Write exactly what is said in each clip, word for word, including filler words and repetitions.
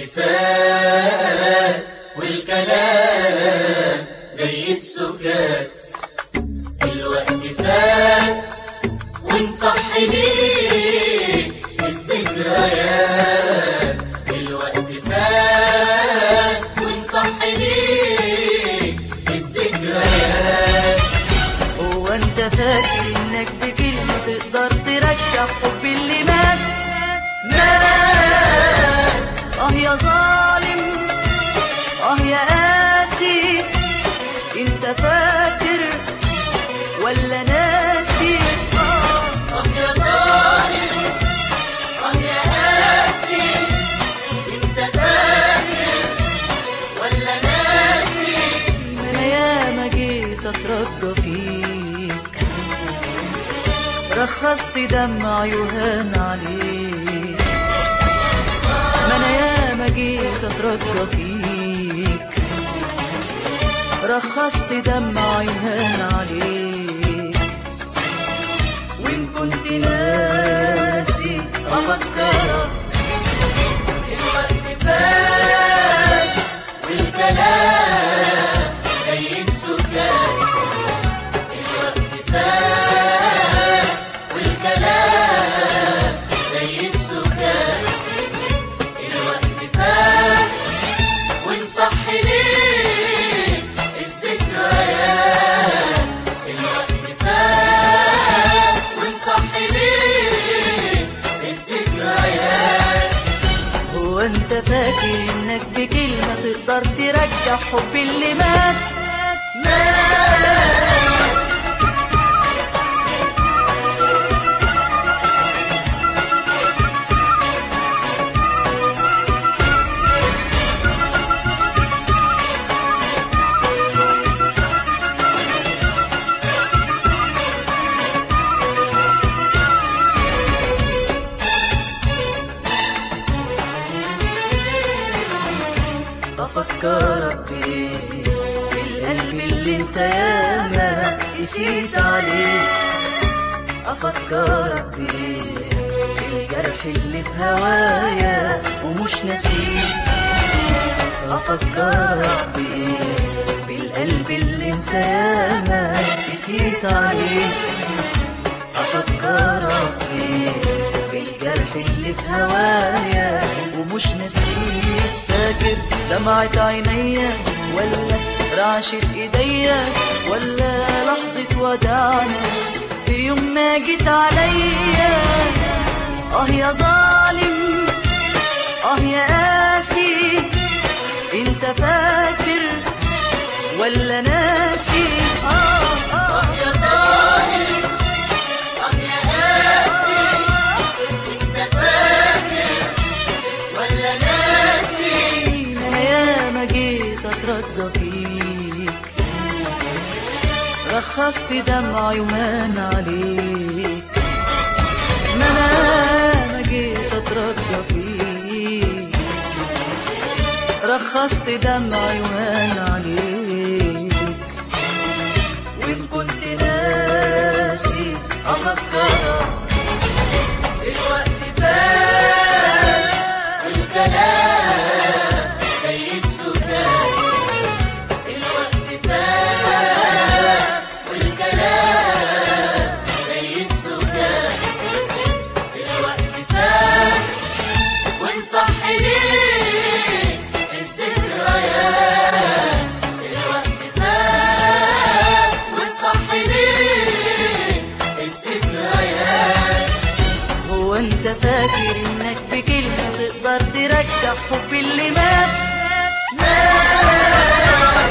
فات والكلام زي السكات. الوقت فات ونصح ليك الذكريات. الوقت فات ونصح ليك الذكريات. هو انت فاكر انك بكلمة تقدر ترجع حب اللي مات؟ مات. اه يا ظالم، اه يا قاسي، انت فاكر ولا ناسي؟ اه يا ظالم، اه يا قاسي، انت فاكر ولا ناسي؟ ما انا ياما جيت اترجى فيك، رخصت دمعي وهان عليك. ما انا ياما جيت اترجى فيك، رخصت دمعي وهان عليك. وإن كنت ناسي أفكرك. الوقت فات والكلام زي السكات. الوقت فات والكلام زي السكات. الوقت فات ونصح ليك الذكريات. الوقت فات ونصح ليك الذكريات. هو أنت فاكر إنك بكلمة تقدر ترجع حب اللي مات؟ مات. أفكرك بيه بالقلب اللي انت ياما قسيت عليه. أفكرك بيه بالجرح اللي في هوايا ومش نسيه. أفكرك بيه بالقلب اللي انت ياما قسيت عليه. أفكرك بيه بالجرح اللي في هوايا ومش نسيه. فاكر دمعة عينيا ولا رعشة ايديا ولا لحظة وداعنا في يوم ما جيت عليا؟ اه يا ظالم، اه يا قاسي، انت فاكر ولا ناسي؟ اه اه يا ظالم، اه يا قاسي، انت فاكر ولا ناسي؟ انا ياما جيت اترجى فيك، رخصت دمعي ومان عليك. ما انا ياما جيت اترجى فيك، رخصت دمعي ومان عليك. وإن كنت ناسي أفكرك. الوقت فات والكلام زي السكات. الوقت فات والكلام زي السكات. الوقت فات ونصح ليك الذكريات. الوقت فات ونصح ليك الذكريات. هو أنت فاكر إنك بكلمة تقدر ترجع حب اللي مات؟ مات.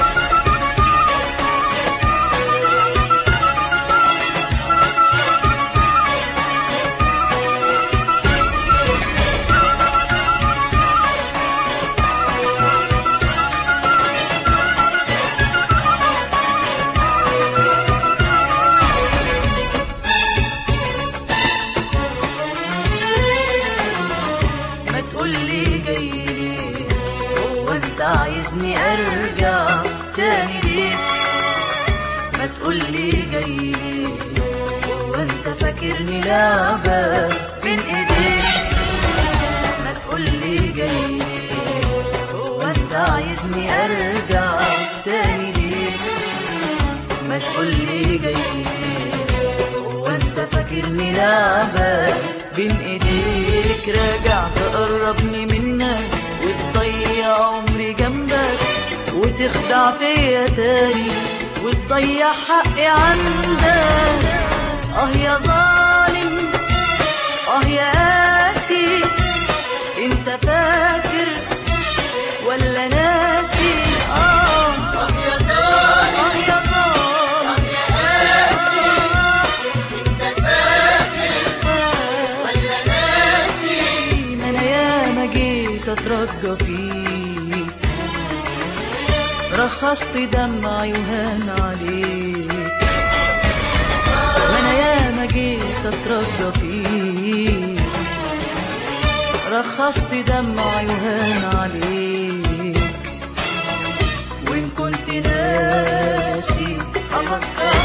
ما تقولي جاي ليه؟ هو انت عايزني ارجع تاني ليه؟ ما تقولي جاي ليه؟ هو انت فاكرني لعبة بين ايديك؟ ما تقولي جاي ليه؟ تعبان بين ايديك، راجع تقربني منك وتضيع عمري جنبك، وتخدع فيا تاني وتضيع حقي عندك. اه يا ظالم، اه يا قاسي، انت فاكر ولا ناسي؟ اه اه يا ظالم، اه يا ظالم، اه يا قاسي، انت فاكر ولا ناسي؟ ما انا ياما جيت اترجى فيك، رخصت دمعي وهان عليك. ما انا ياما جيت اترجى فيك، رخصت دمعي وهان عليك. وإن كنت ناسي أفكر